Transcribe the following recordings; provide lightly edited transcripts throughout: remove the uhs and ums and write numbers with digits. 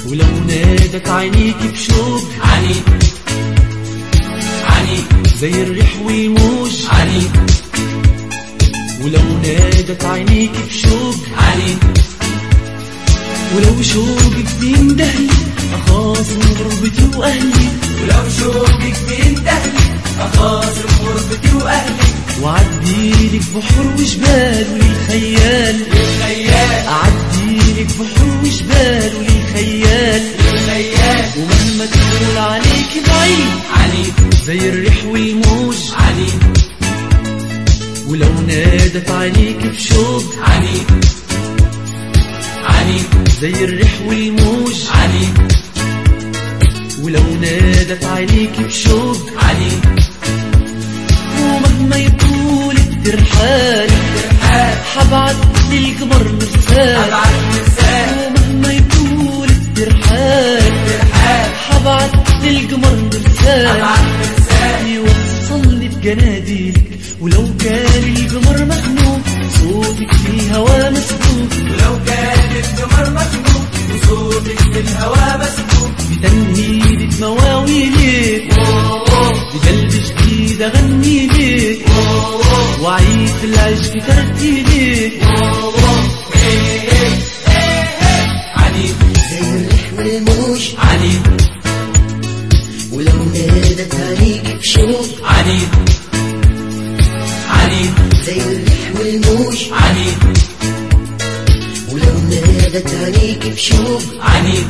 ولو نادت عينيك بشوق عنيد عنيد زي الريح والموج عنيد ولو نادت عينيك بشوق عنيد ولو شوقك بيندهلي أخاصم غربتي وأهلي ولو شوقك بيندهلي أخاصم غربتي وأهلي وعديلك بحر وجبال وللخيال أعديلك بحر وجبال وللخيال ومهما تطول عليك بعيد عنيد زي الريح والموج عنيد ولو نادت عينيك بشوق عنيد عنيد زي الريح والموج عنيد ولو نادت عينيك بشوق عنيد ومهما يطول الترحال حبعت للقمر مرسال ومهما يطول الترحال حبعت للقمر مرسال يوصلني بجناديلك ولو كان القمر مخنوق صوتك في الهوا مسبوق ولو كان القمر مخنوق وصوتك في الهوا مسبوق بتنهيدك مواويلك بقلب جديد أغني لك وعيد في العشق ترتيلك عنيد زي الريح والموج عنيد ولو نادت عليك بشوق عنيد عنيد زي الريح والموج عنيد ولو نادت عليك بشوق عنيد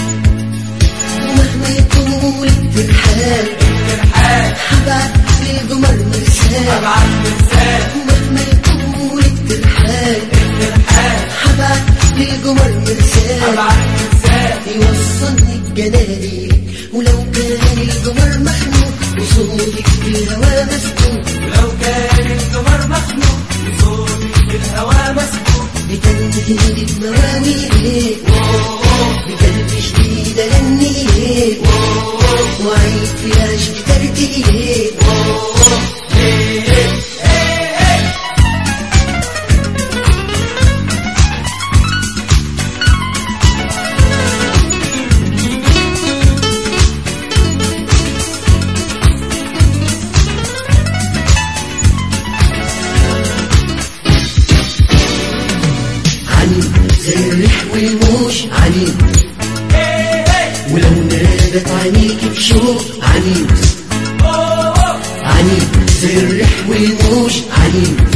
ومهما يطول الترحال حبعت للقمر مرسال ومهما يطول الترحال حبعت للقمر مرسال يوصلني بجناديلك ولو كان القمر مخنوق وصوتك في الهوا مسبوق ولو كان القمر مخنوق وصوتك في الهوا مسبوق بتنهيدك مواويلك بقلب جديد أغنيلك وعيد في العشق ترتيلك زي الريح والموج عنيد ولو نادت عينيك بشوق عنيد عنيد زي الريح والموج عنيد